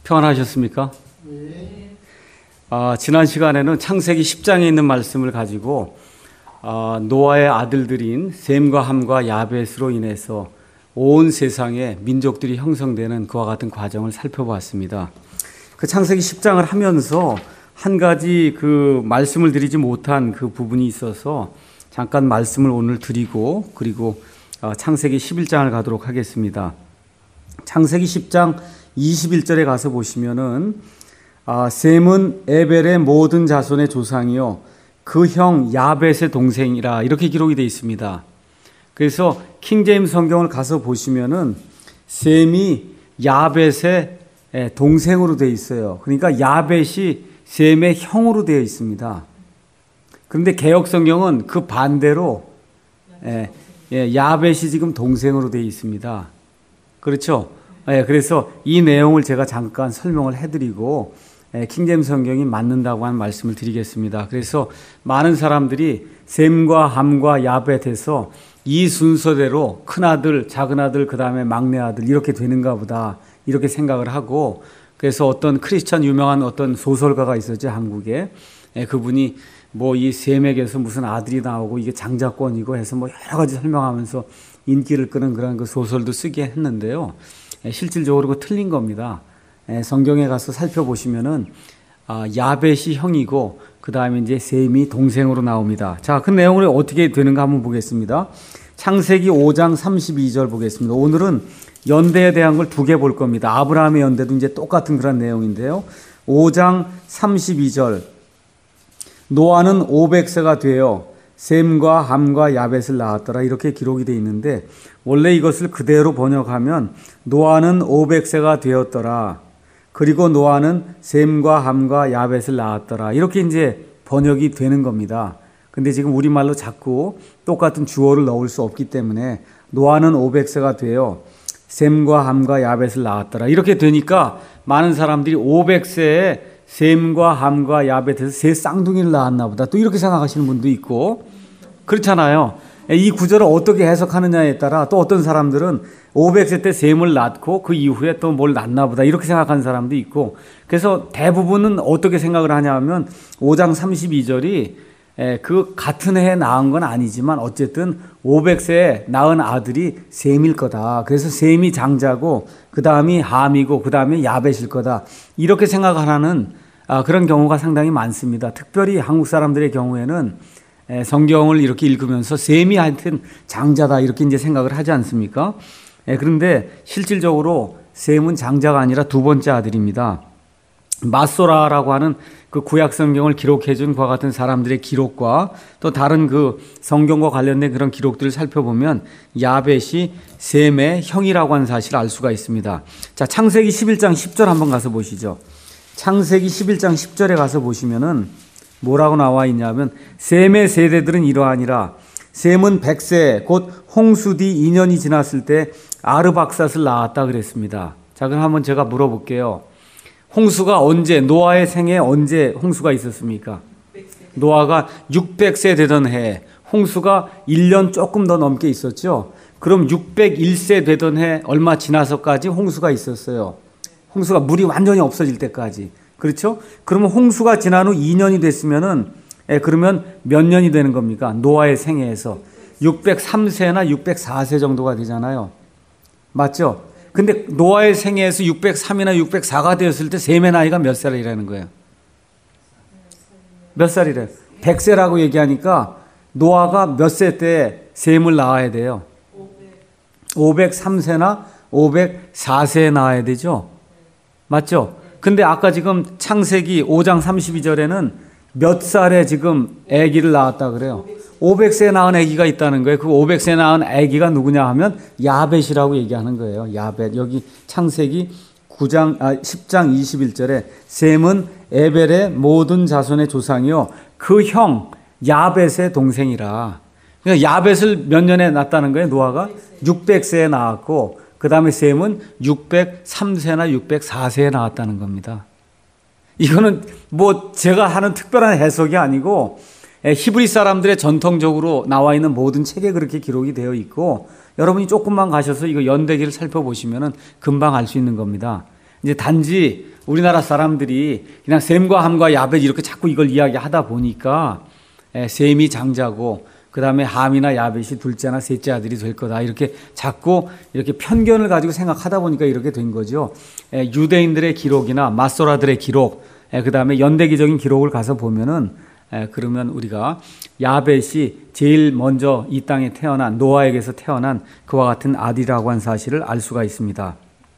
평안하셨습니까? 네. 지난 시간에는 창세기 10장에 있는 말씀을 가지고 노아의 아들들인 셈과 함과 야벳으로 인해서 온 세상에 민족들이 형성되는 그와 같은 과정을 살펴보았습니다. 그 창세기 10장을 하면서 한 가지 그 말씀을 드리지 못한 그 부분이 있어서 잠깐 말씀을 오늘 드리고 그리고 창세기 11장을 가도록 하겠습니다. 창세기 10장 21절에 가서 보시면은 셈은 에벨의 모든 자손의 조상이요 그 형 야벳의 동생이라 이렇게 기록이 되어 있습니다. 그래서 킹제임스 성경을 가서 보시면은 셈이 야벳의 동생으로 되어 있어요. 그러니까 야벳이 셈의 형으로 되어 있습니다. 그런데 개역 성경은 그 반대로 야벳이 지금 동생으로 되어 있습니다. 그렇죠? 그래서 이 내용을 제가 잠깐 설명을 해드리고 킹제임스 성경이 맞는다고 한 말씀을 드리겠습니다. 그래서 많은 사람들이 셈과 함과 야벳에서 이 순서대로 큰아들, 작은아들, 그 다음에 막내아들 이렇게 되는가 보다 이렇게 생각을 하고 그래서 어떤 크리스천 유명한 어떤 소설가가 있었죠. 한국에. 그분이 뭐 이 셈에게서 무슨 아들이 나오고 이게 장자권이고 해서 뭐 여러 가지 설명하면서 인기를 끄는 그런 그 소설도 쓰게 했는데요. 실질적으로 그 틀린 겁니다. 성경에 가서 살펴보시면은 야벳이 형이고 그 다음에 이제 셈이 동생으로 나옵니다. 자, 그 내용을 어떻게 되는가 한번 보겠습니다. 창세기 5장 32절 보겠습니다. 오늘은 연대에 대한 걸 두 개 볼 겁니다. 아브라함의 연대도 이제 똑같은 그런 내용인데요. 5장 32절 노아는 500세가 되어 셈과 함과 야벳을 낳았더라 이렇게 기록이 되어 있는데 원래 이것을 그대로 번역하면 노아는 500세가 되었더라. 그리고 노아는 셈과 함과 야벳을 낳았더라. 이렇게 이제 번역이 되는 겁니다. 근데 지금 우리말로 자꾸 똑같은 주어를 넣을 수 없기 때문에 노아는 500세가 되어 셈과 함과 야벳을 낳았더라. 이렇게 되니까 많은 사람들이 500세에 셈과 함과 야벳에서 세 쌍둥이를 낳았나 보다. 또 이렇게 생각하시는 분도 있고 그렇잖아요. 이 구절을 어떻게 해석하느냐에 따라 또 어떤 사람들은 500세 때 셈을 낳고 그 이후에 또 뭘 낳나 보다 이렇게 생각하는 사람도 있고 그래서 대부분은 어떻게 생각을 하냐면 5장 32절이 그 같은 해에 낳은 건 아니지만 어쨌든 500세에 낳은 아들이 셈일 거다. 그래서 셈이 장자고 그 다음이 함이고 그 다음에 야벳일 거다. 이렇게 생각하는 그런 경우가 상당히 많습니다. 특별히 한국 사람들의 경우에는 성경을 이렇게 읽으면서 셈이 하여튼 장자다 이렇게 이제 생각을 하지 않습니까? 그런데 실질적으로 셈은 장자가 아니라 두 번째 아들입니다. 마소라라고 하는 그 구약 성경을 기록해 준 그와 같은 사람들의 기록과 또 다른 그 성경과 관련된 그런 기록들을 살펴보면 야벳이 셈의 형이라고 하는 사실을 알 수가 있습니다. 자, 창세기 11장 10절 한번 가서 보시죠. 창세기 11장 10절에 가서 보시면은 뭐라고 나와 있냐면 셈의 세대들은 이러하니라. 셈은 100세 곧 홍수 뒤 2년이 지났을 때 아르박삿을 낳았다 그랬습니다. 자, 그럼 한번 제가 물어볼게요. 홍수가 언제 노아의 생에 언제 홍수가 있었습니까? 노아가 600세 되던 해에 홍수가 1년 조금 더 넘게 있었죠. 그럼 601세 되던 해 얼마 지나서까지 홍수가 있었어요. 홍수가 물이 완전히 없어질 때까지. 그렇죠? 그러면 홍수가 지난 후 2년이 됐으면은 그러면 몇 년이 되는 겁니까? 노아의 생애에서 603세나 604세 정도가 되잖아요. 맞죠? 근데 노아의 생애에서 603이나 604가 되었을 때 셈의 나이가 몇 살이라는 거예요? 몇 살이래요? 100세라고 얘기하니까 노아가 몇 세 때 셈을 낳아야 돼요? 503세나 504세에 낳아야 되죠? 맞죠? 근데 아까 지금 창세기 5장 32절에는 몇 살에 지금 아기를 낳았다 그래요? 500세에 낳은 아기가 있다는 거예요. 그 500세에 낳은 아기가 누구냐 하면 야벳이라고 얘기하는 거예요. 야벳. 여기 창세기 10장 21절에 셈은 에벨의 모든 자손의 조상이요 그 형 야벳의 동생이라. 그러니까 야벳을 몇 년에 낳았다는 거예요? 노아가 600세에 낳았고 그 다음에 셈은 603세나 604세에 나왔다는 겁니다. 이거는 뭐 제가 하는 특별한 해석이 아니고 히브리 사람들의 전통적으로 나와 있는 모든 책에 그렇게 기록이 되어 있고 여러분이 조금만 가셔서 이거 연대기를 살펴보시면은 금방 알 수 있는 겁니다. 이제 단지 우리나라 사람들이 그냥 셈과 함과 야벳 이렇게 자꾸 이걸 이야기하다 보니까 셈이 장자고 그 다음에 함이나 야벳이 둘째나 셋째 아들이 될 거다. 이렇게 자꾸 이렇게 편견을 가지고 생각하다 보니까 이렇게 된 거죠. 유대인들의 기록이나 마소라들의 기록, 그 다음에 연대기적인 기록을 가서 보면은 그러면 우리가 야벳이 제일 먼저 이 땅에 태어난 노아에게서 태어난 그와 같은 아들이라고 한 사실을 알 수가 있습니다.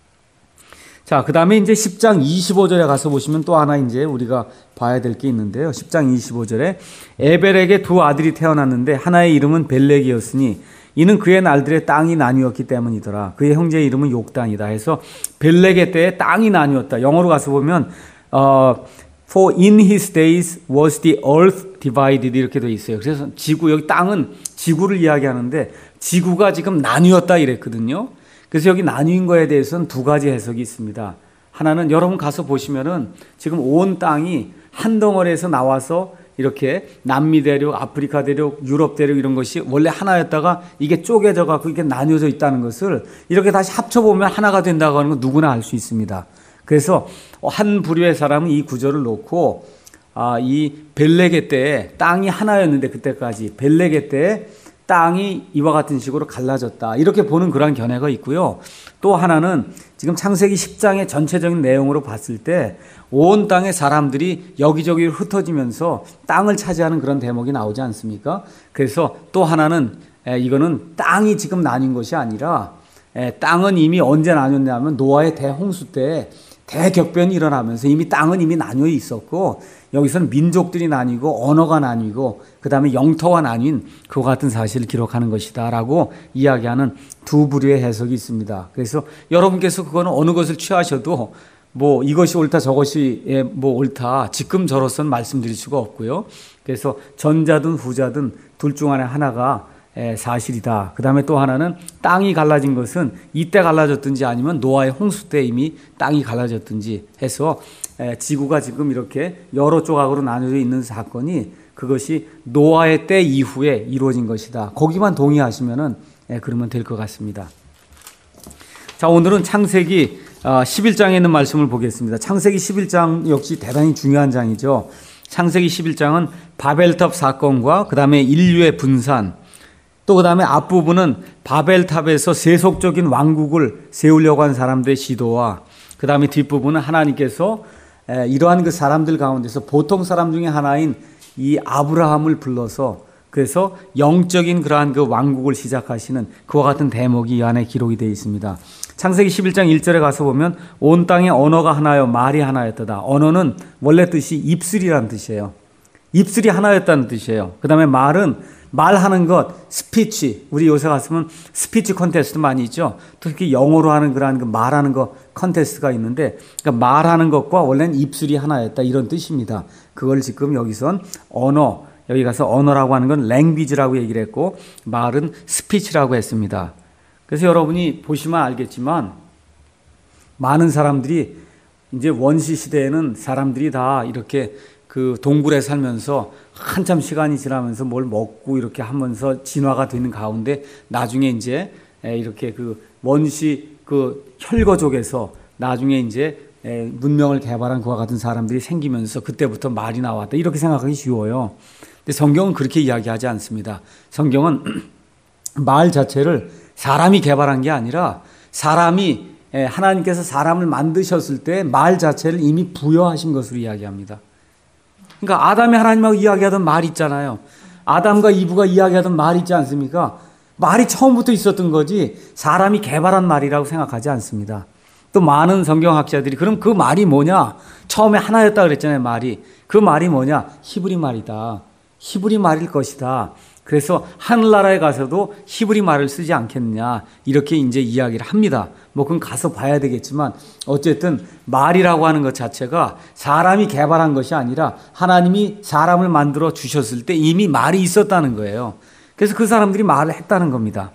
자, 그 다음에 이제 10장 25절에 가서 보시면 또 하나 이제 우리가 봐야 될 게 있는데요. 10장 25절에 에벨에게 두 아들이 태어났는데 하나의 이름은 벨렉이었으니 이는 그의 날들의 땅이 나뉘었기 때문이더라. 그의 형제의 이름은 욕단이다 해서 벨렉의 때에 땅이 나뉘었다. 영어로 가서 보면 For in his days was the earth divided 이렇게 되어 있어요. 그래서 지구, 여기 땅은 지구를 이야기하는데 지구가 지금 나뉘었다 이랬거든요. 그래서 여기 나뉜 거에 대해서는 두 가지 해석이 있습니다. 하나는 여러분 가서 보시면은 지금 온 땅이 한 덩어리에서 나와서 이렇게 남미 대륙, 아프리카 대륙, 유럽 대륙 이런 것이 원래 하나였다가 이게 쪼개져 갖고 이게 나뉘어져 있다는 것을 이렇게 다시 합쳐보면 하나가 된다고 하는 건 누구나 알 수 있습니다. 그래서 한 부류의 사람은 이 구절을 놓고 이 벨렉의 때에 땅이 하나였는데 그때까지 벨렉의 때에 땅이 이와 같은 식으로 갈라졌다. 이렇게 보는 그런 견해가 있고요. 또 하나는 지금 창세기 10장의 전체적인 내용으로 봤을 때 온 땅의 사람들이 여기저기 흩어지면서 땅을 차지하는 그런 대목이 나오지 않습니까? 그래서 또 하나는 이거는 땅이 지금 나뉜 것이 아니라 땅은 이미 언제 나뉘었냐면 노아의 대홍수 때 대격변이 일어나면서 이미 땅은 이미 나뉘어 있었고 여기서는 민족들이 나뉘고 언어가 나뉘고 그 다음에 영토가 나뉜 그와 같은 사실을 기록하는 것이다 라고 이야기하는 두 부류의 해석이 있습니다. 그래서 여러분께서 그거는 어느 것을 취하셔도 뭐 이것이 옳다 저것이 뭐 옳다 지금 저로서는 말씀드릴 수가 없고요. 그래서 전자든 후자든 둘 중 안에 하나가 사실이다. 그 다음에 또 하나는 땅이 갈라진 것은 이때 갈라졌든지 아니면 노아의 홍수 때 이미 땅이 갈라졌든지 해서 지구가 지금 이렇게 여러 조각으로 나눠져 있는 사건이 그것이 노아의 때 이후에 이루어진 것이다. 거기만 동의하시면은 그러면 될 것 같습니다. 자, 오늘은 창세기 11장에 있는 말씀을 보겠습니다. 창세기 11장 역시 대단히 중요한 장이죠. 창세기 11장은 바벨탑 사건과 그 다음에 인류의 분산 또 그 다음에 앞부분은 바벨탑에서 세속적인 왕국을 세우려고 한 사람들의 시도와 그 다음에 뒷부분은 하나님께서 이러한 그 사람들 가운데서 보통 사람 중에 하나인 이 아브라함을 불러서 그래서 영적인 그러한 그 왕국을 시작하시는 그와 같은 대목이 이 안에 기록이 되어 있습니다. 창세기 11장 1절에 가서 보면 온 땅에 언어가 하나요 말이 하나였다. 언어는 원래 뜻이 입술이라는 뜻이에요. 입술이 하나였다는 뜻이에요. 그 다음에 말은 말하는 것, 스피치. 우리 요새 갔으면 스피치 컨테스트 많이 있죠. 특히 영어로 하는 그러한 그 말하는 거 컨테스트가 있는데 그러니까 말하는 것과 원래는 입술이 하나였다 이런 뜻입니다. 그걸 지금 여기선 언어, 여기 가서 언어라고 하는 건 랭귀지라고 얘기를 했고 말은 스피치라고 했습니다. 그래서 여러분이 보시면 알겠지만 많은 사람들이 이제 원시 시대에는 사람들이 다 이렇게 그 동굴에 살면서 한참 시간이 지나면서 뭘 먹고 이렇게 하면서 진화가 되는 가운데 나중에 이제 이렇게 그 원시 그 혈거족에서 나중에 이제 문명을 개발한 그와 같은 사람들이 생기면서 그때부터 말이 나왔다 이렇게 생각하기 쉬워요. 근데 성경은 그렇게 이야기하지 않습니다. 성경은 말 자체를 사람이 개발한 게 아니라 사람이 하나님께서 사람을 만드셨을 때 말 자체를 이미 부여하신 것으로 이야기합니다. 그러니까 아담이 하나님하고 이야기하던 말 있잖아요. 아담과 이브가 이야기하던 말 있지 않습니까? 말이 처음부터 있었던 거지 사람이 개발한 말이라고 생각하지 않습니다. 또 많은 성경학자들이 그럼 그 말이 뭐냐? 처음에 하나였다 그랬잖아요. 말이. 그 말이 뭐냐? 히브리 말이다. 히브리 말일 것이다. 그래서 하늘나라에 가서도 히브리 말을 쓰지 않겠느냐 이렇게 이제 이야기를 합니다. 뭐 그건 가서 봐야 되겠지만 어쨌든 말이라고 하는 것 자체가 사람이 개발한 것이 아니라 하나님이 사람을 만들어 주셨을 때 이미 말이 있었다는 거예요. 그래서 그 사람들이 말을 했다는 겁니다.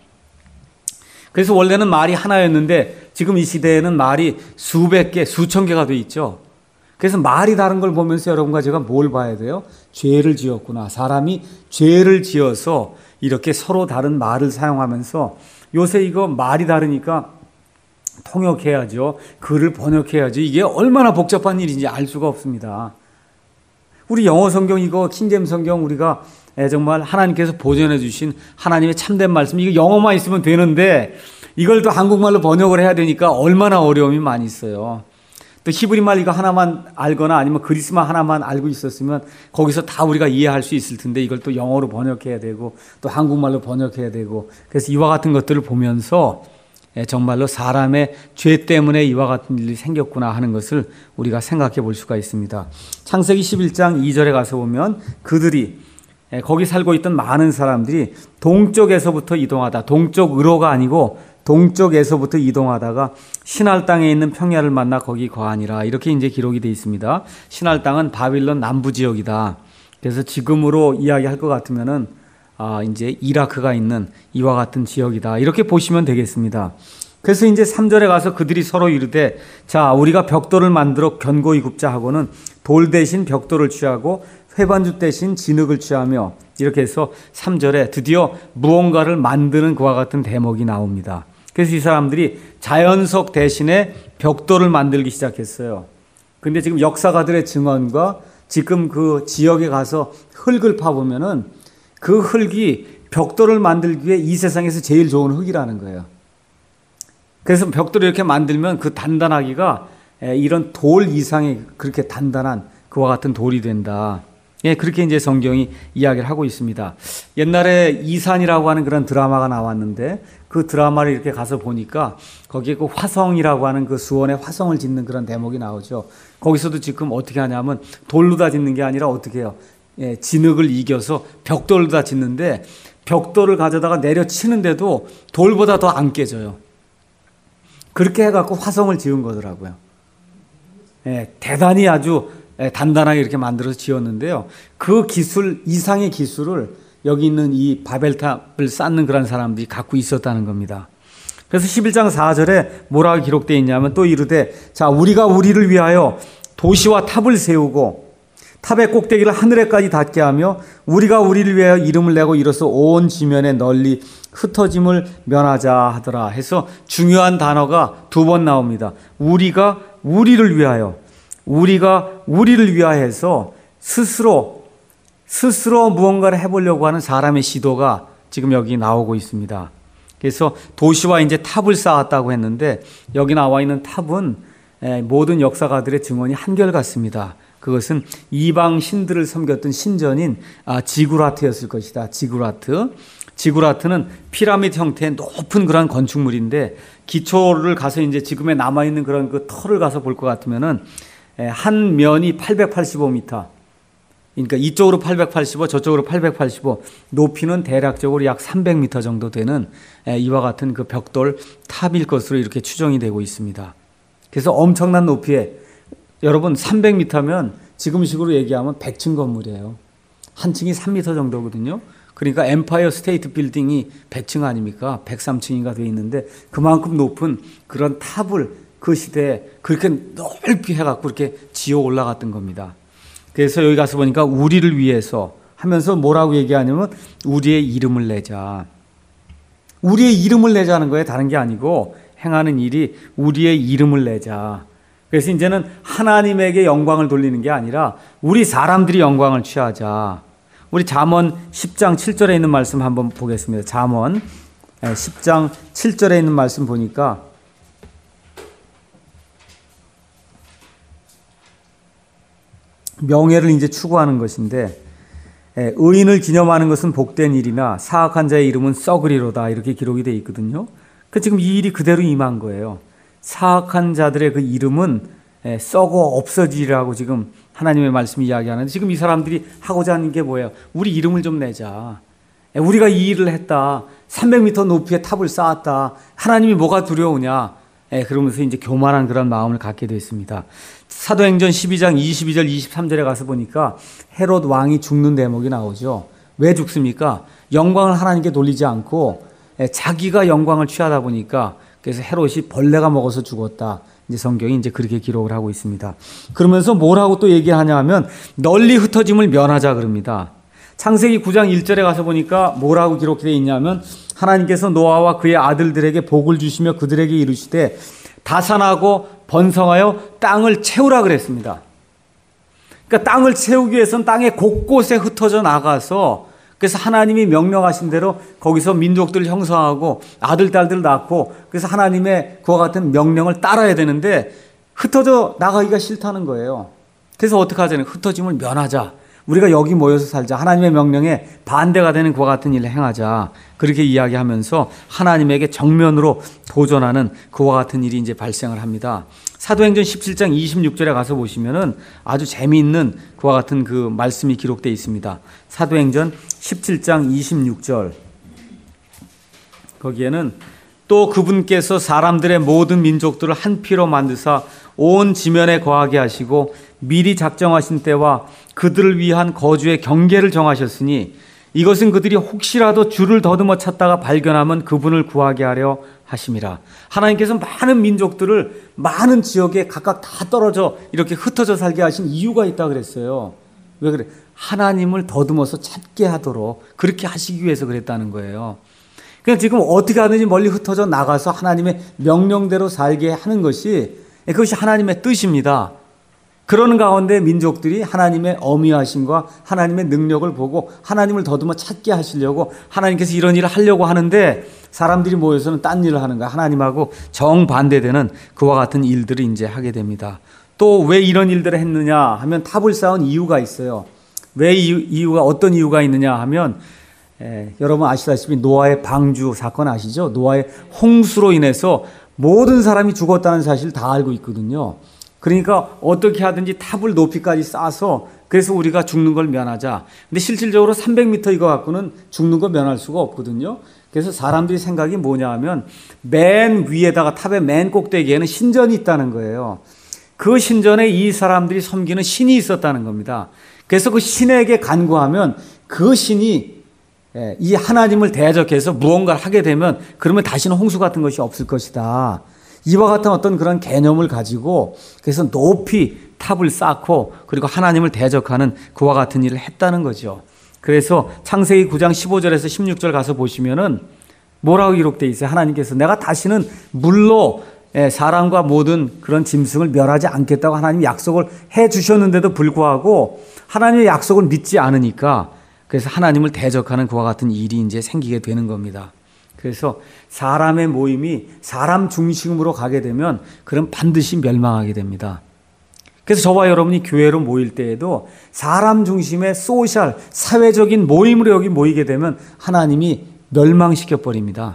그래서 원래는 말이 하나였는데 지금 이 시대에는 말이 수백 개, 수천 개가 돼 있죠. 그래서 말이 다른 걸 보면서 여러분과 제가 뭘 봐야 돼요? 죄를 지었구나. 사람이 죄를 지어서 이렇게 서로 다른 말을 사용하면서 요새 이거 말이 다르니까 통역해야죠. 글을 번역해야죠. 이게 얼마나 복잡한 일인지 알 수가 없습니다. 우리 영어 성경 이거 킹제임 성경 우리가 정말 하나님께서 보존해 주신 하나님의 참된 말씀 이거 영어만 있으면 되는데 이걸 또 한국말로 번역을 해야 되니까 얼마나 어려움이 많이 있어요. 또 히브리말 이거 하나만 알거나 아니면 그리스말 하나만 알고 있었으면 거기서 다 우리가 이해할 수 있을 텐데 이걸 또 영어로 번역해야 되고 또 한국말로 번역해야 되고 그래서 이와 같은 것들을 보면서 정말로 사람의 죄 때문에 이와 같은 일이 생겼구나 하는 것을 우리가 생각해 볼 수가 있습니다. 창세기 11장 2절에 가서 보면 그들이 거기 살고 있던 많은 사람들이 동쪽에서부터 이동하다 동쪽으로가 아니고 동쪽에서부터 이동하다가 신할 땅에 있는 평야를 만나 거기 거하니라 이렇게 이제 기록이 되어 있습니다. 신할 땅은 바빌론 남부 지역이다. 그래서 지금으로 이야기할 것 같으면은 이제 이라크가 있는 이와 같은 지역이다. 이렇게 보시면 되겠습니다. 그래서 이제 3절에 가서 그들이 서로 이르되 자 우리가 벽돌을 만들어 견고히 굽자 하고는 돌 대신 벽돌을 취하고 회반죽 대신 진흙을 취하며 이렇게 해서 3절에 드디어 무언가를 만드는 그와 같은 대목이 나옵니다. 그래서 이 사람들이 자연석 대신에 벽돌을 만들기 시작했어요. 근데 지금 역사가들의 증언과 지금 그 지역에 가서 흙을 파보면은 그 흙이 벽돌을 만들기 위해 이 세상에서 제일 좋은 흙이라는 거예요. 그래서 벽돌을 이렇게 만들면 그 단단하기가 이런 돌 이상의 그렇게 단단한 그와 같은 돌이 된다. 예, 그렇게 이제 성경이 이야기를 하고 있습니다. 옛날에 이산이라고 하는 그런 드라마가 나왔는데 그 드라마를 이렇게 가서 보니까 거기에 그 화성이라고 하는 그 수원에 화성을 짓는 그런 대목이 나오죠. 거기서도 지금 어떻게 하냐면 돌로 다 짓는 게 아니라 어떻게 해요? 예, 진흙을 이겨서 벽돌로 다 짓는데 벽돌을 가져다가 내려치는데도 돌보다 더 안 깨져요. 그렇게 해갖고 화성을 지은 거더라고요. 예, 대단히 아주 단단하게 이렇게 만들어서 지었는데요. 그 기술 이상의 기술을 여기 있는 이 바벨탑을 쌓는 그런 사람들이 갖고 있었다는 겁니다. 그래서 11장 4절에 뭐라고 기록되어 있냐면 또 이르되 자 우리가 우리를 위하여 도시와 탑을 세우고 탑의 꼭대기를 하늘에까지 닿게 하며 우리가 우리를 위하여 이름을 내고 이로써 온 지면에 널리 흩어짐을 면하자 하더라 해서 중요한 단어가 두 번 나옵니다. 우리가 우리를 위하여 우리가 우리를 위하여서 스스로 무언가를 해보려고 하는 사람의 시도가 지금 여기 나오고 있습니다. 그래서 도시와 이제 탑을 쌓았다고 했는데 여기 나와 있는 탑은 모든 역사가들의 증언이 한결같습니다. 그것은 이방 신들을 섬겼던 신전인 지구라트였을 것이다. 지구라트는 피라미드 형태의 높은 그런 건축물인데 기초를 가서 이제 지금에 남아 있는 그런 그 터를 가서 볼 것 같으면은 한 면이 885m. 그러니까 이쪽으로 885, 저쪽으로 885, 높이는 대략적으로 약 300m 정도 되는 이와 같은 그 벽돌 탑일 것으로 이렇게 추정이 되고 있습니다. 그래서 엄청난 높이에 여러분 300m면 지금식으로 얘기하면 100층 건물이에요. 한 층이 3m 정도거든요. 그러니까 엠파이어 스테이트 빌딩이 100층 아닙니까? 103층인가 돼 있는데 그만큼 높은 그런 탑을 그 시대에 그렇게 넓게 해갖고 이렇게 지어 올라갔던 겁니다. 그래서 여기 가서 보니까 우리를 위해서 하면서 뭐라고 얘기하냐면 우리의 이름을 내자. 우리의 이름을 내자는 거예요. 다른 게 아니고 행하는 일이 우리의 이름을 내자. 그래서 이제는 하나님에게 영광을 돌리는 게 아니라 우리 사람들이 영광을 취하자. 우리 잠언 10장 7절에 있는 말씀 한번 보겠습니다. 잠언 10장 7절에 있는 말씀 보니까 명예를 이제 추구하는 것인데 의인을 기념하는 것은 복된 일이나 사악한 자의 이름은 썩으리로다 이렇게 기록이 되어 있거든요. 지금 이 일이 그대로 임한 거예요. 사악한 자들의 그 이름은 썩어 없어지리라고 지금 하나님의 말씀이 이야기하는데 지금 이 사람들이 하고자 하는 게 뭐예요? 우리 이름을 좀 내자. 우리가 이 일을 했다. 300m 높이의 탑을 쌓았다. 하나님이 뭐가 두려우냐? 그러면서 이제 교만한 그런 마음을 갖게 됐습니다. 사도행전 12장 22절 23절에 가서 보니까 헤롯 왕이 죽는 대목이 나오죠. 왜 죽습니까? 영광을 하나님께 돌리지 않고 자기가 영광을 취하다 보니까 그래서 헤롯이 벌레가 먹어서 죽었다. 이제 성경이 이제 그렇게 기록을 하고 있습니다. 그러면서 뭐라고 또 얘기하냐 하면 널리 흩어짐을 면하자 그럽니다. 창세기 9장 1절에 가서 보니까 뭐라고 기록되어 있냐면 하나님께서 노아와 그의 아들들에게 복을 주시며 그들에게 이르시되 다산하고 번성하여 땅을 채우라 그랬습니다. 그러니까 땅을 채우기 위해서는 땅의 곳곳에 흩어져 나가서, 그래서 하나님이 명령하신 대로 거기서 민족들을 형성하고 아들, 딸들을 낳고, 그래서 하나님의 그와 같은 명령을 따라야 되는데 흩어져 나가기가 싫다는 거예요. 그래서 어떻게 하자는, 흩어짐을 면하자. 우리가 여기 모여서 살자. 하나님의 명령에 반대가 되는 그와 같은 일을 행하자. 그렇게 이야기하면서 하나님에게 정면으로 도전하는 그와 같은 일이 이제 발생을 합니다. 사도행전 17장 26절에 가서 보시면은 아주 재미있는 그와 같은 그 말씀이 기록되어 있습니다. 사도행전 17장 26절. 거기에는 또 그분께서 사람들의 모든 민족들을 한 피로 만드사 온 지면에 거하게 하시고 미리 작정하신 때와 그들을 위한 거주의 경계를 정하셨으니 이것은 그들이 혹시라도 주를 더듬어 찾다가 발견하면 그분을 구하게 하려 하심이라. 하나님께서 많은 민족들을 많은 지역에 각각 다 떨어져 이렇게 흩어져 살게 하신 이유가 있다 그랬어요. 왜 그래? 하나님을 더듬어서 찾게 하도록 그렇게 하시기 위해서 그랬다는 거예요. 그냥 지금 어떻게 하든지 멀리 흩어져 나가서 하나님의 명령대로 살게 하는 것이, 그것이 하나님의 뜻입니다. 그러는 가운데 민족들이 하나님의 어미하심과 하나님의 능력을 보고 하나님을 더듬어 찾게 하시려고 하나님께서 이런 일을 하려고 하는데 사람들이 모여서는 딴 일을 하는 거야. 하나님하고 정반대되는 그와 같은 일들을 이제 하게 됩니다. 또 왜 이런 일들을 했느냐 하면 탑을 쌓은 이유가 있어요. 왜 이유가, 어떤 이유가 있느냐 하면 여러분 아시다시피 노아의 방주 사건 아시죠? 노아의 홍수로 인해서 모든 사람이 죽었다는 사실을 다 알고 있거든요. 그러니까 어떻게 하든지 탑을 높이까지 쌓아서 그래서 우리가 죽는 걸 면하자. 근데 실질적으로 300m 이거 갖고는 죽는 거 면할 수가 없거든요. 그래서 사람들이 생각이 뭐냐 하면 맨 위에다가 탑의 맨 꼭대기에는 신전이 있다는 거예요. 그 신전에 이 사람들이 섬기는 신이 있었다는 겁니다. 그래서 그 신에게 간구하면 그 신이 이 하나님을 대적해서 무언가를 하게 되면 그러면 다시는 홍수 같은 것이 없을 것이다. 이와 같은 어떤 그런 개념을 가지고 그래서 높이 탑을 쌓고 그리고 하나님을 대적하는 그와 같은 일을 했다는 거죠. 그래서 창세기 9장 15절에서 16절 가서 보시면은 뭐라고 기록되어 있어요? 하나님께서 내가 다시는 물로 사람과 모든 그런 짐승을 멸하지 않겠다고 하나님이 약속을 해 주셨는데도 불구하고 하나님의 약속을 믿지 않으니까 그래서 하나님을 대적하는 그와 같은 일이 이제 생기게 되는 겁니다. 그래서 사람의 모임이 사람 중심으로 가게 되면 그럼 반드시 멸망하게 됩니다. 그래서 저와 여러분이 교회로 모일 때에도 사람 중심의 소셜, 사회적인 모임으로 여기 모이게 되면 하나님이 멸망시켜 버립니다.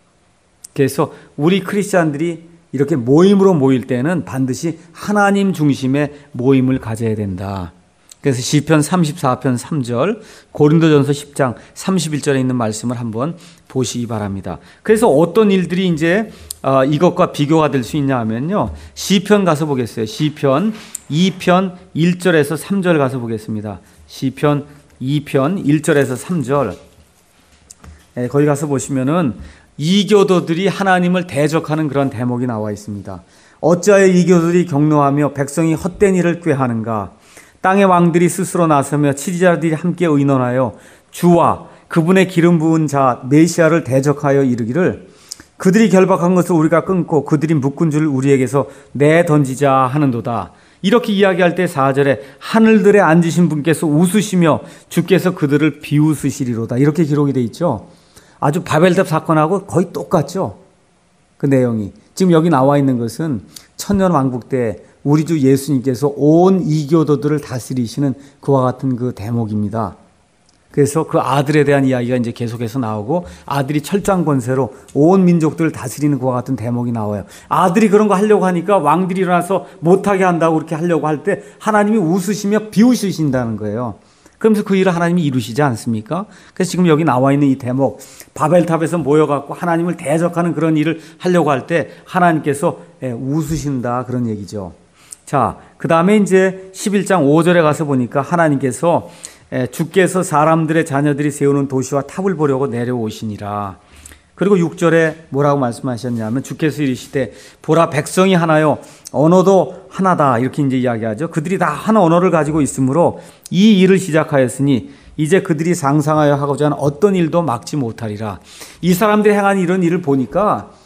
그래서 우리 크리스찬들이 이렇게 모임으로 모일 때는 반드시 하나님 중심의 모임을 가져야 된다. 그래서 시편 34편 3절, 고린도전서 10장 31절에 있는 말씀을 한번 보시기 바랍니다. 그래서 어떤 일들이 이제 이것과 비교가 될 수 있냐 하면요. 시편 가서 보겠어요. 시편 2편 1절에서 3절 가서 보겠습니다. 시편 2편 1절에서 3절. 거기 가서 보시면은 이교도들이 하나님을 대적하는 그런 대목이 나와 있습니다. 어찌하여 이교도들이 격노하며 백성이 헛된 일을 꾀하는가? 땅의 왕들이 스스로 나서며 치리자들이 함께 의논하여 주와 그분의 기름 부은 자 메시아를 대적하여 이르기를 그들이 결박한 것을 우리가 끊고 그들이 묶은 줄을 우리에게서 내던지자 하는도다. 이렇게 이야기할 때 4절에 하늘들에 앉으신 분께서 웃으시며 주께서 그들을 비웃으시리로다. 이렇게 기록이 되어 있죠. 아주 바벨탑 사건하고 거의 똑같죠. 그 내용이. 지금 여기 나와 있는 것은 천년왕국 때 우리 주 예수님께서 온 이교도들을 다스리시는 그와 같은 그 대목입니다. 그래서 그 아들에 대한 이야기가 이제 계속해서 나오고 아들이 철장 권세로 온 민족들을 다스리는 그와 같은 대목이 나와요. 아들이 그런 거 하려고 하니까 왕들이 일어나서 못하게 한다고 그렇게 하려고 할 때 하나님이 웃으시며 비웃으신다는 거예요. 그러면서 그 일을 하나님이 이루시지 않습니까? 그래서 지금 여기 나와 있는 이 대목, 바벨탑에서 모여갖고 하나님을 대적하는 그런 일을 하려고 할 때 하나님께서 웃으신다 그런 얘기죠. 자, 그 다음에 이제 11장 5절에 가서 보니까 하나님께서 주께서 사람들의 자녀들이 세우는 도시와 탑을 보려고 내려오시니라. 그리고 6절에 뭐라고 말씀하셨냐면 주께서 이르시되 보라 백성이 하나요 언어도 하나다 이렇게 이제 이야기하죠. 그들이 다 한 언어를 가지고 있으므로 이 일을 시작하였으니 이제 그들이 상상하여 하고자 하는 어떤 일도 막지 못하리라. 이 사람들이 행한 이런 일을 보니까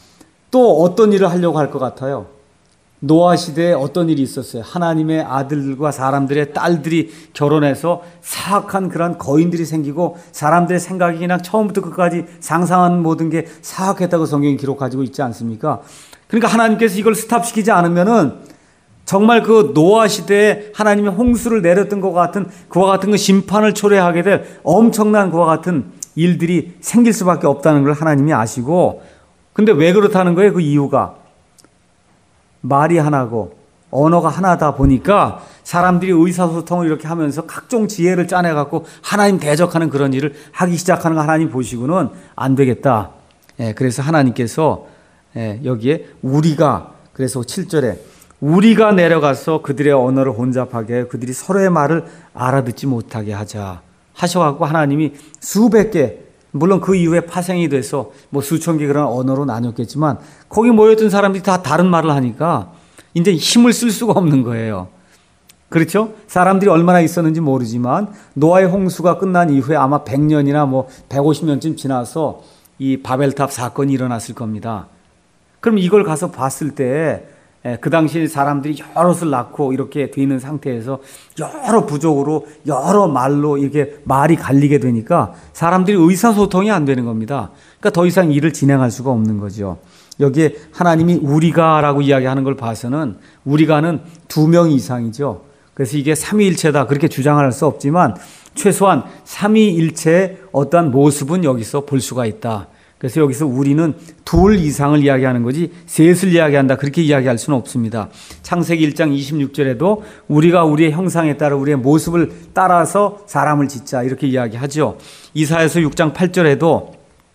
또 어떤 일을 하려고 할 것 같아요? 노아 시대에 어떤 일이 있었어요? 하나님의 아들들과 사람들의 딸들이 결혼해서 사악한 그런 거인들이 생기고 사람들의 생각이 그냥 처음부터 끝까지 상상한 모든 게 사악했다고 성경이 기록하고 있지 않습니까? 그러니까 하나님께서 이걸 스탑시키지 않으면은 정말 그 노아 시대에 하나님의 홍수를 내렸던 것과 같은 그와 같은 그 심판을 초래하게 될 엄청난 그와 같은 일들이 생길 수밖에 없다는 걸 하나님이 아시고, 근데 왜 그렇다는 거예요? 그 이유가 말이 하나고 언어가 하나다 보니까 사람들이 의사소통을 이렇게 하면서 각종 지혜를 짜내갖고 하나님 대적하는 그런 일을 하기 시작하는 거 하나님 보시고는 안 되겠다. 그래서 하나님께서 여기에 우리가, 그래서 7절에 우리가 내려가서 그들의 언어를 혼잡하게 해 그들이 서로의 말을 알아듣지 못하게 하자 하셔갖고 하나님이 수백 개, 물론 그 이후에 파생이 돼서 뭐 수천 개 그런 언어로 나눴겠지만 거기 모였던 사람들이 다 다른 말을 하니까 이제 힘을 쓸 수가 없는 거예요. 그렇죠? 사람들이 얼마나 있었는지 모르지만 노아의 홍수가 끝난 이후에 아마 100년이나 뭐 150년쯤 지나서 이 바벨탑 사건이 일어났을 겁니다. 그럼 이걸 가서 봤을 때 그 당시 사람들이 여럿을 낳고 이렇게 돼 있는 상태에서 여러 부족으로 여러 말로 이렇게 말이 갈리게 되니까 사람들이 의사소통이 안 되는 겁니다. 그러니까 더 이상 일을 진행할 수가 없는 거죠. 여기에 하나님이 우리가라고 이야기하는 걸 봐서는 우리가는 2명 이상이죠. 그래서 이게 삼위일체다 그렇게 주장할 수 없지만 최소한 삼위일체의 어떠한 모습은 여기서 볼 수가 있다. 그래서 여기서 우리는 2 이상을 이야기하는 거지 셋을 이야기한다 그렇게 이야기할 수는 없습니다. 창세기 1장 26절에도 우리가 우리의 형상에 따라 우리의 모습을 따라서 사람을 짓자 이렇게 이야기하죠. 이사야서 6장 8절에도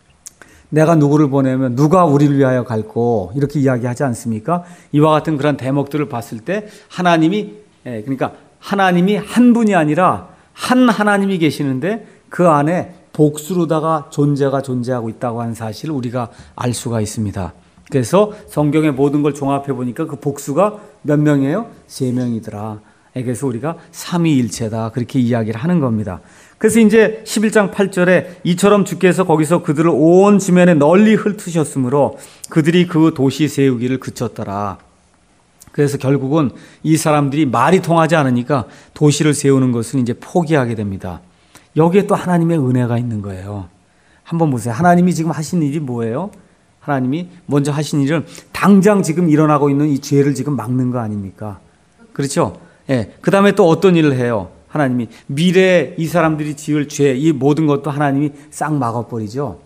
내가 누구를 보내면 누가 우리를 위하여 갈고 이렇게 이야기하지 않습니까? 이와 같은 그런 대목들을 봤을 때 하나님이, 그러니까 하나님이 한 분이 아니라 한 하나님이 계시는데 그 안에 복수로다가 존재가 존재하고 있다고 하는 사실을 우리가 알 수가 있습니다. 그래서 성경의 모든 걸 종합해 보니까 그 복수가 몇 명이에요? 3명이더라. 그래서 우리가 삼위일체다 그렇게 이야기를 하는 겁니다. 그래서 이제 11장 8절에 이처럼 주께서 거기서 그들을 온 지면에 널리 흩으셨으므로 그들이 그 도시 세우기를 그쳤더라. 그래서 결국은 이 사람들이 말이 통하지 않으니까 도시를 세우는 것은 이제 포기하게 됩니다. 여기에 또 하나님의 은혜가 있는 거예요. 한번 보세요. 하나님이 지금 하신 일이 뭐예요? 하나님이 먼저 하신 일은 당장 지금 일어나고 있는 이 죄를 지금 막는 거 아닙니까? 그렇죠? 그 다음에 또 어떤 일을 해요? 하나님이 미래에 이 사람들이 지을 죄, 이 모든 것도 하나님이 싹 막아버리죠.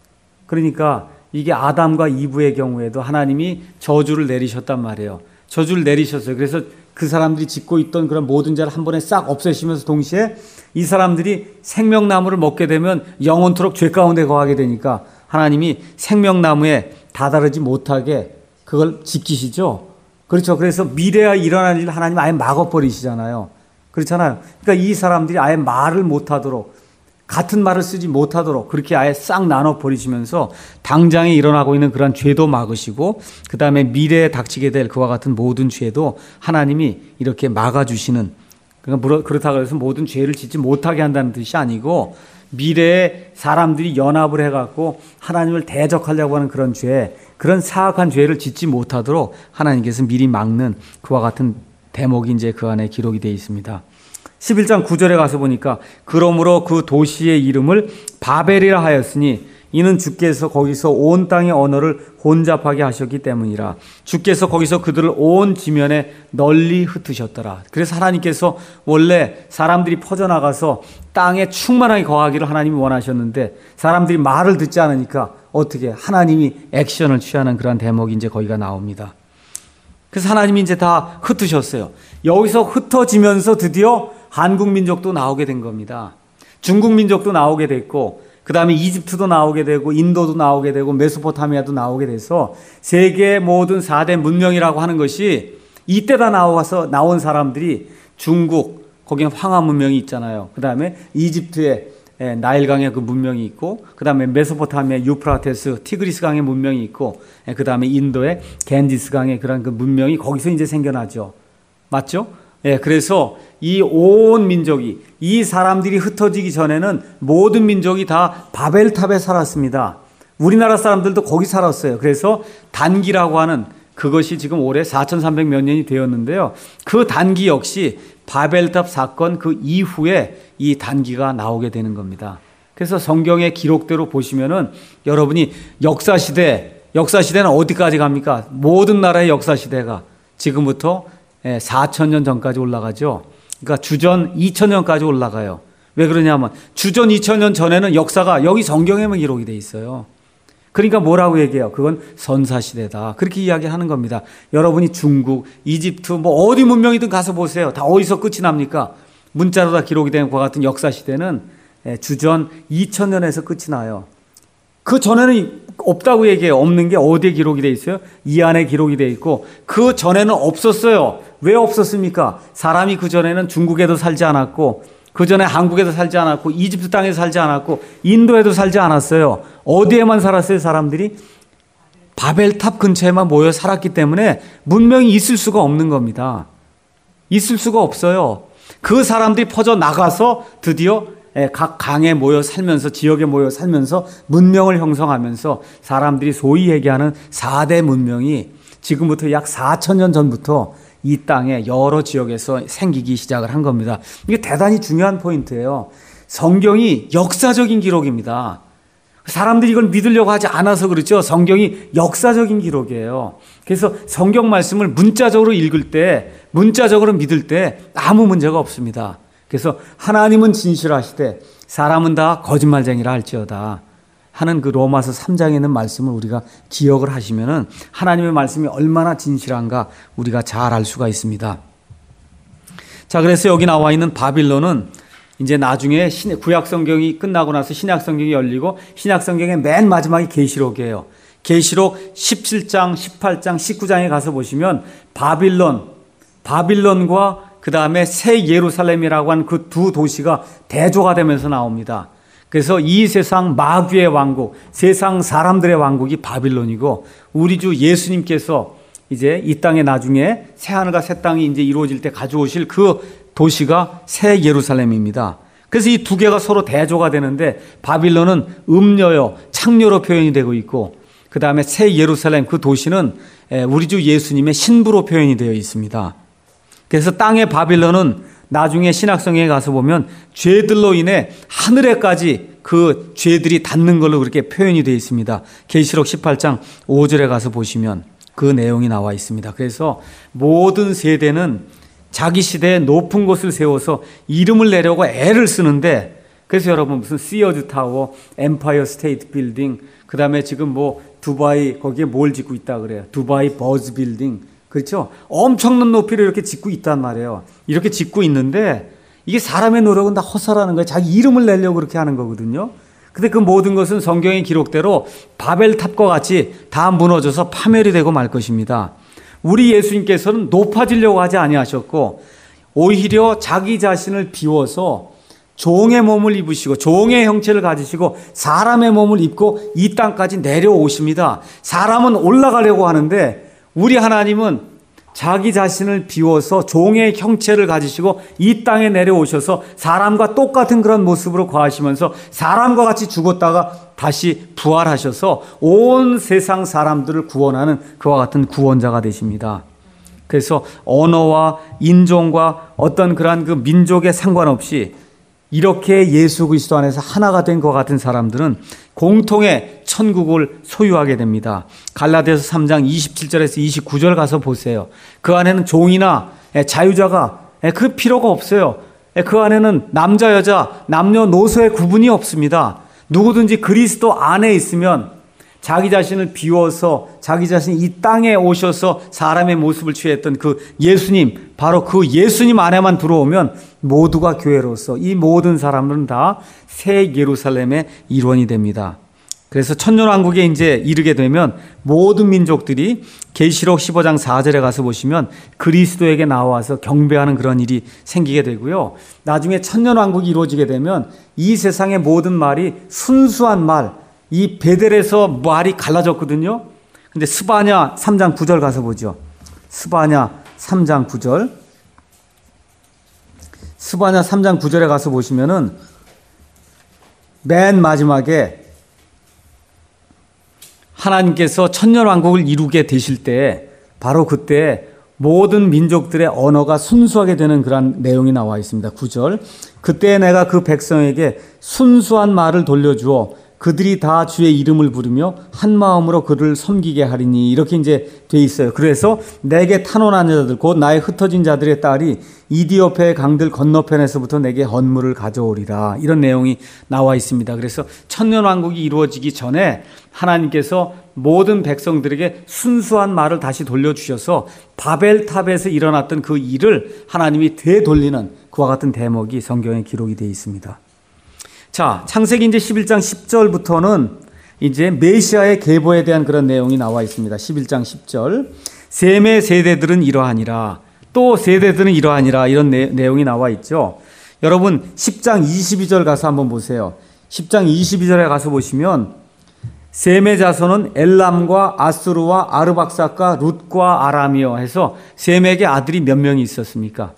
그러니까 이게 아담과 이브의 경우에도 하나님이 저주를 내리셨단 말이에요. 저주를 내리셨어요. 그래서 그 사람들이 짓고 있던 그런 모든 죄를 한 번에 싹 없애시면서 동시에 이 사람들이 생명나무를 먹게 되면 영원토록 죄 가운데 거하게 되니까 하나님이 생명나무에 다다르지 못하게 그걸 지키시죠. 그렇죠. 그래서 미래에 일어날 일을 하나님 아예 막아버리시잖아요. 그렇잖아요. 그러니까 이 사람들이 아예 말을 못하도록 같은 말을 쓰지 못하도록 그렇게 아예 싹 나눠버리시면서 당장에 일어나고 있는 그런 죄도 막으시고 그 다음에 미래에 닥치게 될 그와 같은 모든 죄도 하나님이 이렇게 막아주시는, 그러니까 그렇다고 해서 모든 죄를 짓지 못하게 한다는 뜻이 아니고 미래에 사람들이 연합을 해갖고 하나님을 대적하려고 하는 그런 죄, 그런 사악한 죄를 짓지 못하도록 하나님께서 미리 막는 그와 같은 대목이 이제 그 안에 기록이 되어 있습니다. 11장 9절에 가서 보니까 그러므로 그 도시의 이름을 바벨이라 하였으니 이는 주께서 거기서 온 땅의 언어를 혼잡하게 하셨기 때문이라. 주께서 거기서 그들을 온 지면에 널리 흩으셨더라. 그래서 하나님께서 원래 사람들이 퍼져나가서 땅에 충만하게 거하기를 하나님이 원하셨는데 사람들이 말을 듣지 않으니까 어떻게 하나님이 액션을 취하는 그런 대목이 이제 거기가 나옵니다. 그래서 하나님이 이제 다 흩으셨어요. 여기서 흩어지면서 드디어 한국 민족도 나오게 된 겁니다. 중국 민족도 나오게 됐고 그 다음에 이집트도 나오게 되고 인도도 나오게 되고 메소포타미아도 나오게 돼서 세계 모든 4대 문명이라고 하는 것이 이때 다 나온 사람들이 중국, 거기는 황하 문명이 있잖아요. 그 다음에 이집트에 나일강의 그 문명이 있고 그 다음에 메소포타미아 유프라테스 티그리스 강의 문명이 있고 그 다음에 인도의 겐지스 강의 그런 그 문명이 거기서 이제 생겨나죠. 맞죠? 그래서 이 온 민족이, 이 사람들이 흩어지기 전에는 모든 민족이 다 바벨탑에 살았습니다. 우리나라 사람들도 거기 살았어요. 그래서 단기라고 하는 그것이 지금 올해 4,300 몇 년이 되었는데요. 그 단기 역시 바벨탑 사건 그 이후에 이 단기가 나오게 되는 겁니다. 그래서 성경의 기록대로 보시면은 여러분이 역사시대는 어디까지 갑니까? 모든 나라의 역사시대가 지금부터 4,000년 전까지 올라가죠. 그러니까 주전 2,000년까지 올라가요. 왜 그러냐면 주전 2,000년 전에는 역사가 여기 성경에만 기록이 돼 있어요. 그러니까 뭐라고 얘기해요? 그건 선사시대다. 그렇게 이야기하는 겁니다. 여러분이 중국, 이집트, 뭐 어디 문명이든 가서 보세요. 다 어디서 끝이 납니까? 문자로 다 기록이 된 것 같은 역사시대는 주전 2000년에서 끝이 나요. 그 전에는 없다고 얘기해요. 없는 게 어디에 기록이 돼 있어요? 이 안에 기록이 돼 있고 그 전에는 없었어요. 왜 없었습니까? 사람이 그 전에는 중국에도 살지 않았고 그 전에 한국에도 살지 않았고 이집트 땅에도 살지 않았고 인도에도 살지 않았어요. 어디에만 살았어요? 사람들이 바벨탑 근처에만 모여 살았기 때문에 문명이 있을 수가 없는 겁니다. 있을 수가 없어요. 그 사람들이 퍼져 나가서 드디어 각 강에 모여 살면서 지역에 모여 살면서 문명을 형성하면서 사람들이 소위 얘기하는 4대 문명이 지금부터 약 4,000년 전부터 이 땅의 여러 지역에서 생기기 시작을 한 겁니다. 이게 대단히 중요한 포인트예요. 성경이 역사적인 기록입니다. 사람들이 이걸 믿으려고 하지 않아서 그렇죠. 성경이 역사적인 기록이에요. 그래서 성경 말씀을 문자적으로 읽을 때, 문자적으로 믿을 때 아무 문제가 없습니다. 그래서 하나님은 진실하시되 사람은 다 거짓말쟁이라 할지어다 하는 그 로마서 3장에 있는 말씀을 우리가 기억을 하시면은 하나님의 말씀이 얼마나 진실한가 우리가 잘 알 수가 있습니다. 자, 그래서 여기 나와 있는 바빌론은 이제 나중에 구약 성경이 끝나고 나서 신약 성경이 열리고 신약 성경의 맨 마지막이 계시록이에요. 계시록 17장, 18장, 19장에 가서 보시면 바빌론과 그 다음에 새 예루살렘이라고 하는 그 두 도시가 대조가 되면서 나옵니다. 그래서 이 세상 마귀의 왕국, 세상 사람들의 왕국이 바빌론이고 우리 주 예수님께서 이제 이 땅에 나중에 새 하늘과 새 땅이 이제 이루어질 때 가져오실 그 도시가 새 예루살렘입니다. 그래서 이 두 개가 서로 대조가 되는데 바빌론은 음녀요, 창녀로 표현이 되고 있고 그 다음에 새 예루살렘 그 도시는 우리 주 예수님의 신부로 표현이 되어 있습니다. 그래서 땅의 바빌론은 나중에 신약성경에 가서 보면 죄들로 인해 하늘에까지 그 죄들이 닿는 걸로 그렇게 표현이 되어 있습니다. 계시록 18장 5절에 가서 보시면 그 내용이 나와 있습니다. 그래서 모든 세대는 자기 시대에 높은 곳을 세워서 이름을 내려고 애를 쓰는데 그래서 여러분 무슨 시어즈 타워, 엠파이어 스테이트 빌딩 그 다음에 지금 뭐 두바이 거기에 뭘 짓고 있다 그래요. 두바이 버즈 빌딩 그렇죠? 엄청난 높이를 이렇게 짓고 있단 말이에요. 이렇게 짓고 있는데 이게 사람의 노력은 다 헛살하는 거예요. 자기 이름을 내려고 그렇게 하는 거거든요. 근데 그 모든 것은 성경의 기록대로 바벨탑과 같이 다 무너져서 파멸이 되고 말 것입니다. 우리 예수님께서는 높아지려고 하지 아니하셨고 오히려 자기 자신을 비워서 종의 몸을 입으시고 종의 형체를 가지시고 사람의 몸을 입고 이 땅까지 내려오십니다. 사람은 올라가려고 하는데 우리 하나님은 자기 자신을 비워서 종의 형체를 가지시고 이 땅에 내려오셔서 사람과 똑같은 그런 모습으로 거하시면서 사람과 같이 죽었다가 다시 부활하셔서 온 세상 사람들을 구원하는 그와 같은 구원자가 되십니다. 그래서 언어와 인종과 어떤 그러한 그 민족에 상관없이 이렇게 예수 그리스도 안에서 하나가 된 것 같은 사람들은 공통의 천국을 소유하게 됩니다. 갈라디아서 3장 27절에서 29절 가서 보세요. 그 안에는 종이나 자유자가 그 필요가 없어요. 그 안에는 남자 여자 남녀노소의 구분이 없습니다. 누구든지 그리스도 안에 있으면 자기 자신을 비워서 자기 자신이 이 땅에 오셔서 사람의 모습을 취했던 그 예수님, 바로 그 예수님 안에만 들어오면 모두가 교회로서 이 모든 사람들은 다 새 예루살렘의 일원이 됩니다. 그래서 천년왕국에 이제 이르게 되면 모든 민족들이 계시록 15장 4절에 가서 보시면 그리스도에게 나와서 경배하는 그런 일이 생기게 되고요. 나중에 천년왕국이 이루어지게 되면 이 세상의 모든 말이 순수한 말, 이 베델에서 말이 갈라졌거든요. 근데 스바냐 3장 9절 가서 보죠. 스바냐 3장 9절. 스바냐 3장 9절에 가서 보시면은 맨 마지막에 하나님께서 천년왕국을 이루게 되실 때 바로 그때 모든 민족들의 언어가 순수하게 되는 그런 내용이 나와 있습니다. 9절. 그때 내가 그 백성에게 순수한 말을 돌려주어 그들이 다 주의 이름을 부르며 한 마음으로 그를 섬기게 하리니, 이렇게 이제 돼 있어요. 그래서 내게 탄원한 자들 곧 나의 흩어진 자들의 딸이 이디오페의 강들 건너편에서부터 내게 헌물을 가져오리라, 이런 내용이 나와 있습니다. 그래서 천년왕국이 이루어지기 전에 하나님께서 모든 백성들에게 순수한 말을 다시 돌려주셔서 바벨탑에서 일어났던 그 일을 하나님이 되돌리는 그와 같은 대목이 성경에 기록이 되어 있습니다. 자, 창세기 이제 11장 10절부터는 이제 메시아의 계보에 대한 그런 내용이 나와 있습니다. 11장 10절. 셈의 세대들은 이러하니라, 또 세대들은 이러하니라, 이런 내용이 나와 있죠. 여러분 10장 22절 가서 한번 보세요. 10장 22절에 가서 보시면 셈의 자손은 엘람과 아수르와 아르박삭과 룻과 아람이요 해서 셈에게 아들이 몇 명이 있었습니까?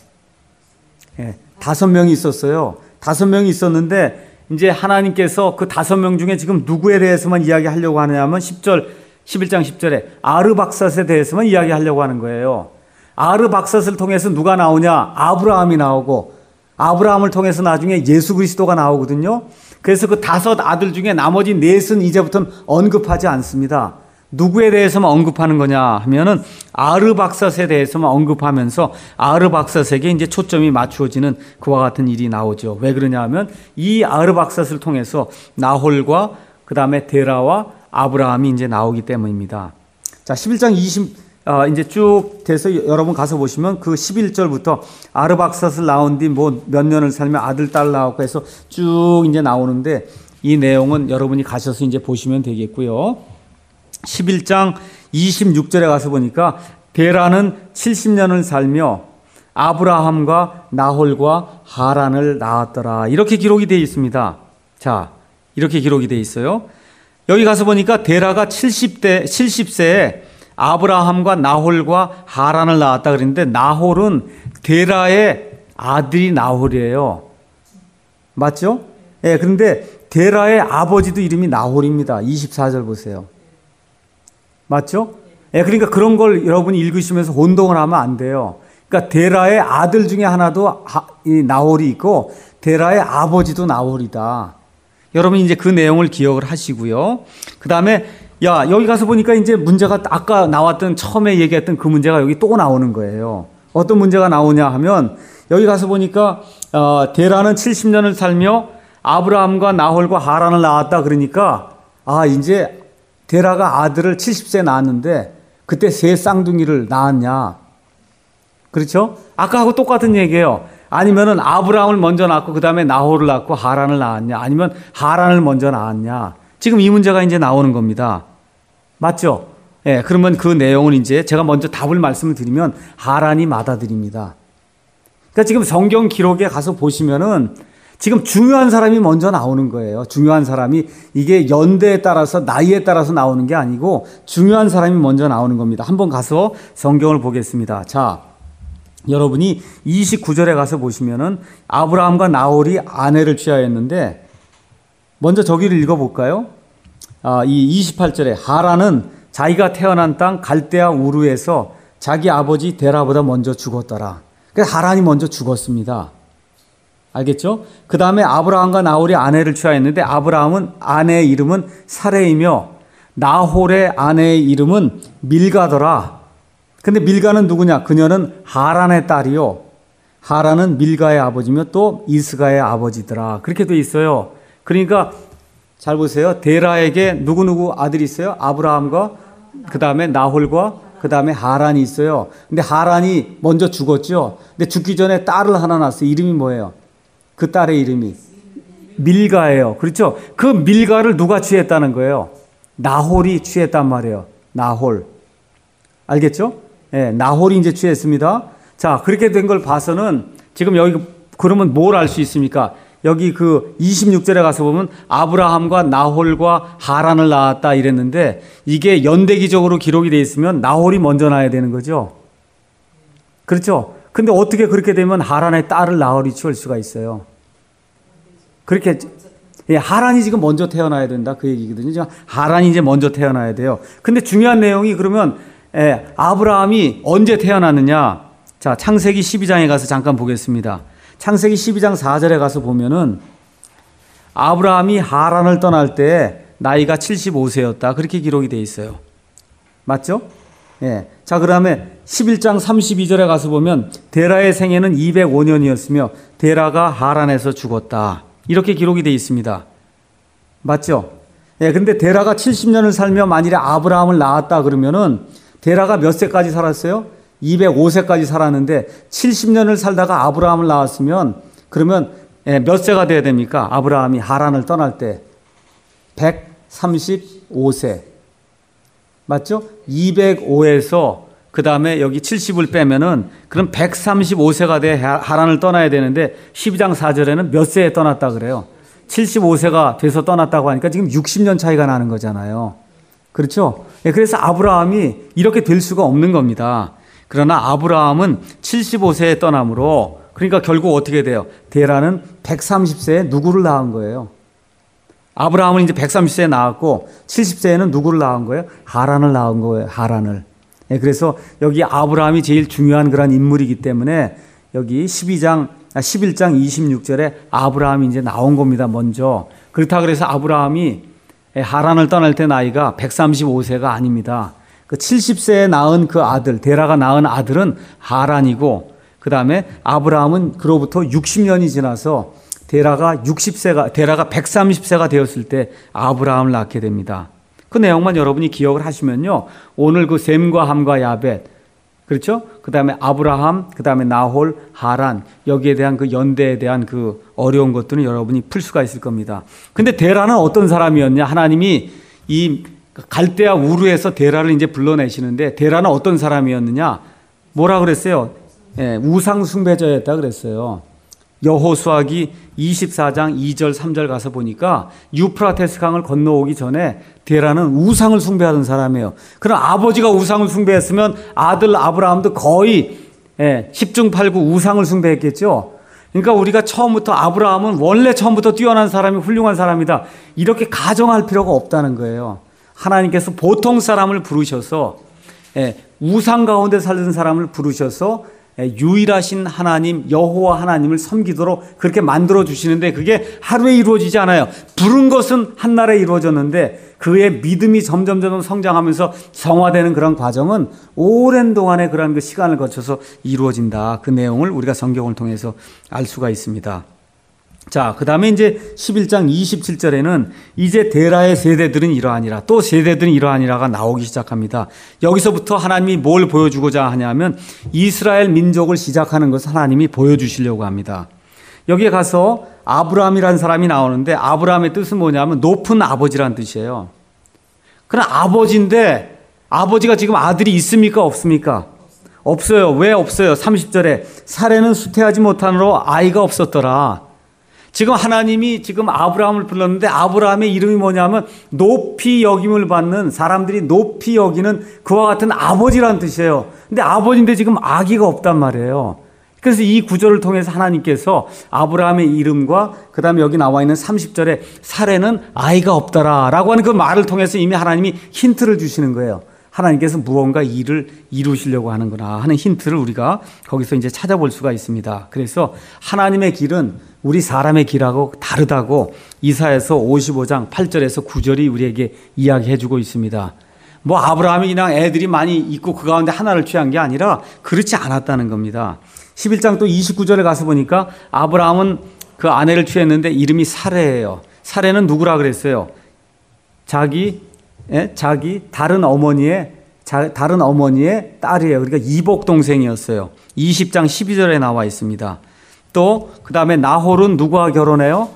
5명이 있었어요. 5명이 있었는데 이제 하나님께서 그 5명 중에 지금 누구에 대해서만 이야기하려고 하느냐면 11장 10절에 아르박삿에 대해서만 이야기하려고 하는 거예요. 아르박삿을 통해서 누가 나오냐? 아브라함이 나오고, 아브라함을 통해서 나중에 예수 그리스도가 나오거든요. 그래서 그 5 아들 중에 나머지 4은 이제부터는 언급하지 않습니다. 누구에 대해서만 언급하는 거냐 하면은 아르박삿에 대해서만 언급하면서 아르박삿에게 이제 초점이 맞추어지는 그와 같은 일이 나오죠. 왜 그러냐 하면 이 아르박삿을 통해서 나홀과 그 다음에 데라와 아브라함이 이제 나오기 때문입니다. 자, 11장 이제 쭉 돼서 여러분 가서 보시면 그 11절부터 아르박삿을 낳은 뒤 뭐 몇 년을 살며 아들, 딸 낳았고 해서 쭉 이제 나오는데 이 내용은 여러분이 가셔서 이제 보시면 되겠고요. 11장 26절에 가서 보니까 데라는 70년을 살며 아브라함과 나홀과 하란을 낳았더라, 이렇게 기록이 되어 있습니다. 자, 이렇게 기록이 되어 있어요. 여기 가서 보니까 데라가 70세에 아브라함과 나홀과 하란을 낳았다 그랬는데 나홀은 데라의 아들이 나홀이에요. 맞죠? 예, 그런데 데라의 아버지도 이름이 나홀입니다. 24절 보세요. 맞죠? 예, 그러니까 그런 걸 여러분이 읽으시면서 혼동을 하면 안 돼요. 그러니까 데라의 아들 중에 하나도 이 나홀이 있고 데라의 아버지도 나홀이다. 여러분이 이제 그 내용을 기억을 하시고요. 그 다음에 여기 가서 보니까 이제 문제가 아까 나왔던 처음에 얘기했던 그 문제가 여기 또 나오는 거예요. 어떤 문제가 나오냐 하면 여기 가서 보니까 데라는 70년을 살며 아브라함과 나홀과 하란을 낳았다 그러니까 이제 데라가 아들을 70세에 낳았는데 그때 세 쌍둥이를 낳았냐? 그렇죠? 아까하고 똑같은 얘기예요. 아니면은 아브라함을 먼저 낳고 그 다음에 나홀을 낳고 하란을 낳았냐? 아니면 하란을 먼저 낳았냐? 지금 이 문제가 이제 나오는 겁니다. 맞죠? 예, 그러면 그 내용은 이제 제가 먼저 답을 말씀을 드리면 하란이 맞아드립니다. 그러니까 지금 성경 기록에 가서 보시면은 지금 중요한 사람이 먼저 나오는 거예요. 중요한 사람이 이게 연대에 따라서 나이에 따라서 나오는 게 아니고 중요한 사람이 먼저 나오는 겁니다. 한번 가서 성경을 보겠습니다. 자, 여러분이 29절에 가서 보시면은 아브라함과 나홀이 아내를 취하였는데 먼저 저기를 읽어볼까요? 이 28절에 하란은 자기가 태어난 땅 갈대아 우르에서 자기 아버지 데라보다 먼저 죽었더라. 그래서 하란이 먼저 죽었습니다. 알겠죠? 그 다음에 아브라함과 나홀이 아내를 취하였는데 아브라함은 아내의 이름은 사레이며 나홀의 아내의 이름은 밀가더라. 근데 밀가는 누구냐? 그녀는 하란의 딸이요. 하란은 밀가의 아버지며 또 이스가의 아버지더라. 그렇게 돼 있어요. 그러니까 잘 보세요. 데라에게 누구누구 아들이 있어요? 아브라함과 그 다음에 나홀과 그 다음에 하란이 있어요. 근데 하란이 먼저 죽었죠. 근데 죽기 전에 딸을 하나 낳았어요. 이름이 뭐예요? 그 딸의 이름이 밀가예요. 그렇죠? 그 밀가를 누가 취했다는 거예요? 나홀이 취했단 말이에요. 나홀. 알겠죠? 예, 나홀이 이제 취했습니다. 자, 그렇게 된 걸 봐서는 지금 여기 그러면 뭘 알 수 있습니까? 여기 그 26절에 가서 보면 아브라함과 나홀과 하란을 낳았다 이랬는데 이게 연대기적으로 기록이 되어 있으면 나홀이 먼저 낳아야 되는 거죠. 그렇죠? 근데 어떻게 그렇게 되면 하란의 딸을 나홀이 취할 수가 있어요? 그렇게 예, 하란이 지금 먼저 태어나야 된다. 그 얘기거든요. 지금 하란이 이제 먼저 태어나야 돼요. 근데 중요한 내용이 그러면 아브라함이 언제 태어났느냐? 자, 창세기 12장에 가서 잠깐 보겠습니다. 창세기 12장 4절에 가서 보면은 아브라함이 하란을 떠날 때 나이가 75세였다. 그렇게 기록이 되어 있어요. 맞죠? 예. 자, 그 다음에 11장 32절에 가서 보면 데라의 생애는 205년이었으며 데라가 하란에서 죽었다. 이렇게 기록이 되어 있습니다. 맞죠? 예, 근데 데라가 70년을 살며 만일에 아브라함을 낳았다 그러면은 데라가 몇 세까지 살았어요? 205세까지 살았는데 70년을 살다가 아브라함을 낳았으면 그러면 몇 세가 돼야 됩니까? 아브라함이 하란을 떠날 때 135세. 맞죠? 205에서 그 다음에 여기 70을 빼면은 그럼 135세가 돼 하란을 떠나야 되는데 12장 4절에는 몇 세에 떠났다 그래요? 75세가 돼서 떠났다고 하니까 지금 60년 차이가 나는 거잖아요. 그렇죠? 그래서 아브라함이 이렇게 될 수가 없는 겁니다. 그러나 아브라함은 75세에 떠나므로 그러니까 결국 어떻게 돼요? 데라는 130세에 누구를 낳은 거예요? 아브라함은 이제 130세에 낳았고 70세에는 누구를 낳은 거예요? 하란을 낳은 거예요. 하란을. 그래서 여기 아브라함이 제일 중요한 그런 인물이기 때문에 여기 11장 26절에 아브라함이 이제 나온 겁니다. 먼저. 그렇다 그래서 아브라함이 하란을 떠날 때 나이가 135세가 아닙니다. 그 70세에 낳은 그 아들, 데라가 낳은 아들은 하란이고 그 다음에 아브라함은 그로부터 60년이 지나서 데라가 130세가 되었을 때 아브라함을 낳게 됩니다. 그 내용만 여러분이 기억을 하시면요. 오늘 그 셈과 함과 야벳, 그렇죠? 그 다음에 아브라함, 그 다음에 나홀, 하란, 여기에 대한 그 연대에 대한 그 어려운 것들은 여러분이 풀 수가 있을 겁니다. 근데 데라는 어떤 사람이었냐? 하나님이 이 갈대아 우르에서 데라를 이제 불러내시는데 데라는 어떤 사람이었느냐? 뭐라 그랬어요? 우상 숭배자였다 그랬어요. 여호수아기 24장 2절 3절 가서 보니까 유프라테스 강을 건너오기 전에 데라는 우상을 숭배하던 사람이에요. 그럼 아버지가 우상을 숭배했으면 아들 아브라함도 거의 10중 8구 우상을 숭배했겠죠. 그러니까 우리가 처음부터 아브라함은 원래 처음부터 뛰어난 사람이 훌륭한 사람이다. 이렇게 가정할 필요가 없다는 거예요. 하나님께서 보통 사람을 부르셔서 우상 가운데 살던 사람을 부르셔서 유일하신 하나님 여호와 하나님을 섬기도록 그렇게 만들어 주시는데 그게 하루에 이루어지지 않아요. 부른 것은 한날에 이루어졌는데 그의 믿음이 점점 성장하면서 성화되는 그런 과정은 오랜 동안의 그런 그 시간을 거쳐서 이루어진다. 그 내용을 우리가 성경을 통해서 알 수가 있습니다. 자, 그 다음에 이제 11장 27절에는 이제 데라의 세대들은 이러하니라, 또 세대들은 이러하니라가 나오기 시작합니다. 여기서부터 하나님이 뭘 보여주고자 하냐면 이스라엘 민족을 시작하는 것을 하나님이 보여주시려고 합니다. 여기에 가서 아브라함이라는 사람이 나오는데 아브라함의 뜻은 뭐냐면 높은 아버지란 뜻이에요. 그러나 아버지인데 아버지가 지금 아들이 있습니까? 없습니까? 없어요. 왜 없어요? 30절에 사례는 수태하지 못하므로 아이가 없었더라. 지금 하나님이 지금 아브라함을 불렀는데 아브라함의 이름이 뭐냐면 높이 여김을 받는, 사람들이 높이 여기는 그와 같은 아버지라는 뜻이에요. 근데 아버지인데 지금 아기가 없단 말이에요. 그래서 이 구절을 통해서 하나님께서 아브라함의 이름과 그 다음에 여기 나와 있는 30절에 사례는 아이가 없더라 라고 하는 그 말을 통해서 이미 하나님이 힌트를 주시는 거예요. 하나님께서 무언가 일을 이루시려고 하는구나 하는 힌트를 우리가 거기서 이제 찾아볼 수가 있습니다. 그래서 하나님의 길은 우리 사람의 길하고 다르다고 이사야서 55장 8절에서 9절이 우리에게 이야기해주고 있습니다. 뭐 아브라함이 그냥 애들이 많이 있고 그 가운데 하나를 취한 게 아니라 그렇지 않았다는 겁니다. 11장 또 29절에 가서 보니까 아브라함은 그 아내를 취했는데 이름이 사레예요. 사레는 누구라 그랬어요? 자기 다른 어머니의 딸이에요. 그러니까 이복 동생이었어요. 20장 12절에 나와 있습니다. 또 그 다음에 나홀은 누구와 결혼해요?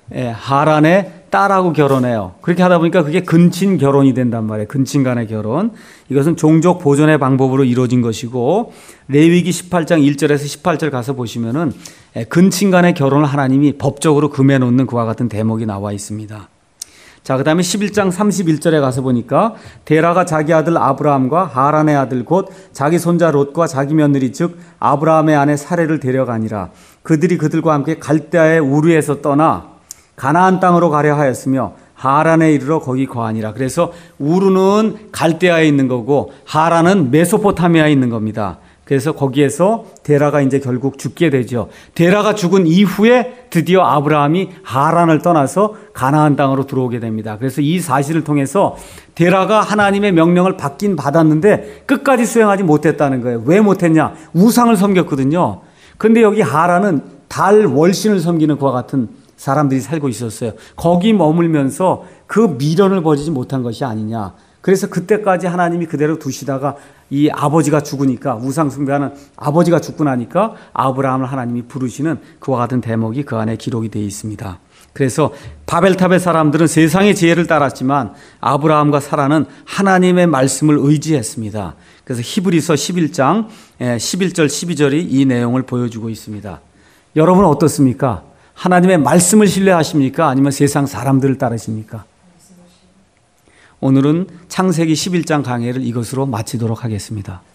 하란의 딸하고 결혼해요. 그렇게 하다 보니까 그게 근친 결혼이 된단 말이에요. 근친 간의 결혼. 이것은 종족 보존의 방법으로 이루어진 것이고 레위기 18장 1절에서 18절 가서 보시면은 근친 간의 결혼을 하나님이 법적으로 금해놓는 그와 같은 대목이 나와 있습니다. 자, 그 다음에 11장 31절에 가서 보니까 데라가 자기 아들 아브라함과 하란의 아들 곧 자기 손자 롯과 자기 며느리 즉 아브라함의 아내 사레를 데려가니라. 그들이 그들과 함께 갈대아의 우르에서 떠나 가나안 땅으로 가려 하였으며 하란에 이르러 거기 거하니라. 그래서 우르는 갈대아에 있는 거고 하란은 메소포타미아에 있는 겁니다. 그래서 거기에서 데라가 이제 결국 죽게 되죠. 데라가 죽은 이후에 드디어 아브라함이 하란을 떠나서 가나안 땅으로 들어오게 됩니다. 그래서 이 사실을 통해서 데라가 하나님의 명령을 받긴 받았는데 끝까지 수행하지 못했다는 거예요. 왜 못했냐? 우상을 섬겼거든요. 근데 여기 하란은 달 월신을 섬기는 그와 같은 사람들이 살고 있었어요. 거기 머물면서 그 미련을 버리지 못한 것이 아니냐. 그래서 그때까지 하나님이 그대로 두시다가 이 아버지가 죽으니까, 우상 숭배하는 아버지가 죽고 나니까 아브라함을 하나님이 부르시는 그와 같은 대목이 그 안에 기록이 되어 있습니다. 그래서 바벨탑의 사람들은 세상의 지혜를 따랐지만 아브라함과 사라는 하나님의 말씀을 의지했습니다. 그래서 히브리서 11장 11절 12절이 이 내용을 보여주고 있습니다. 여러분은 어떻습니까? 하나님의 말씀을 신뢰하십니까? 아니면 세상 사람들을 따르십니까? 오늘은 창세기 11장 강해를 이것으로 마치도록 하겠습니다.